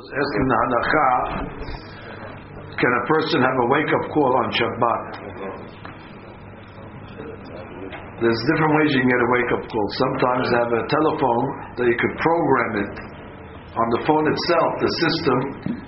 asking the halacha, can a person have a wake-up call on Shabbat? There's different ways you can get a wake-up call. Sometimes they have a telephone that you could program it on the phone itself, the system.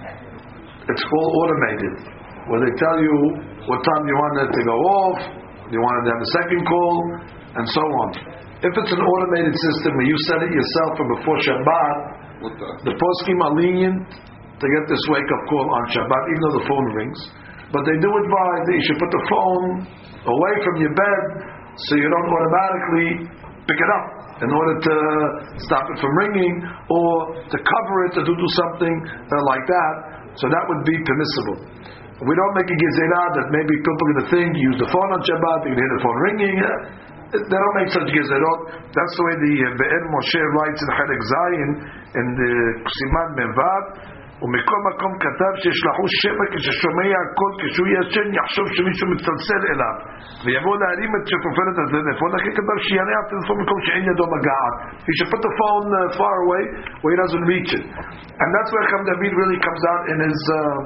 It's all automated, where they tell you what time you want it to go off, you want it to have a second call, and so on. If it's an automated system where you set it yourself from before Shabbat, the poskim are lenient to get this wake-up call on Shabbat, even though the phone rings. But they do advise that you should put the phone away from your bed so you don't automatically pick it up in order to stop it from ringing or to cover it, to do something like that. So that would be permissible. We don't make a gezerah that maybe people are going to think you use the phone on Shabbat, you can hear the phone ringing. They don't make such gezerot. That's the way the Be'er Moshe writes in Chelek Zayin in the Siman Mevav. ומכל מקום כתב שישלחו שמע כששומע הקול כשהוא ישן יחשוב שמישהו מצלצל אליו ויבוא להרים את שפופרת הטלפון אחרי כתב שיענה הטלפון במקום שאין ידו מגעת. He should put the phone far away where he doesn't reach it, and that's where Chacham David really comes out in his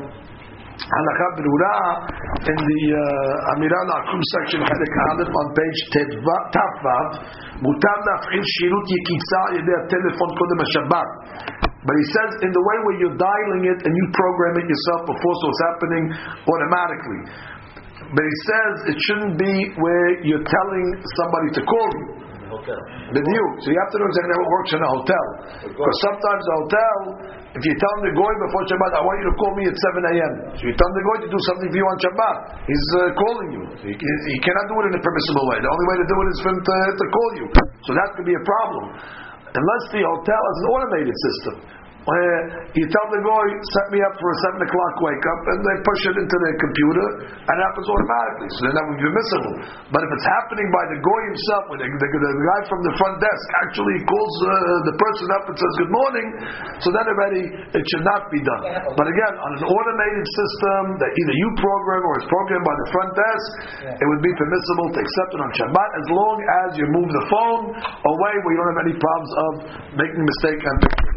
Halakha Berura in the Amira L'Akum section Chelek Aleph on page Tavav. מותר להפעיל שירות יקיצה על ידי הטלפון קודם השבת. But he says in the way where you're dialing it and you program it yourself before, so it's happening automatically. But he says it shouldn't be where you're telling somebody to call you. With you. So you have to know exactly how it works in a hotel. Because sometimes a hotel, if you tell him to go in before Shabbat, I want you to call me at 7 a.m. So you tell him to go in to do something for you on Shabbat. He's calling you. He cannot do it in a permissible way. The only way to do it is for him to call you. So that could be a problem. Unless the hotel has an automated system, where you tell the guy, set me up for a 7 o'clock wake up, and they push it into the computer, and it happens automatically. So then that would be permissible. But if it's happening by the guy himself, where the guy from the front desk actually calls the person up and says good morning, so then already it should not be done. But again, on an automated system that either you program or is programmed by the front desk, it would be permissible to accept it on Shabbat as long as you move the phone away where you don't have any problems of making a mistake and picture.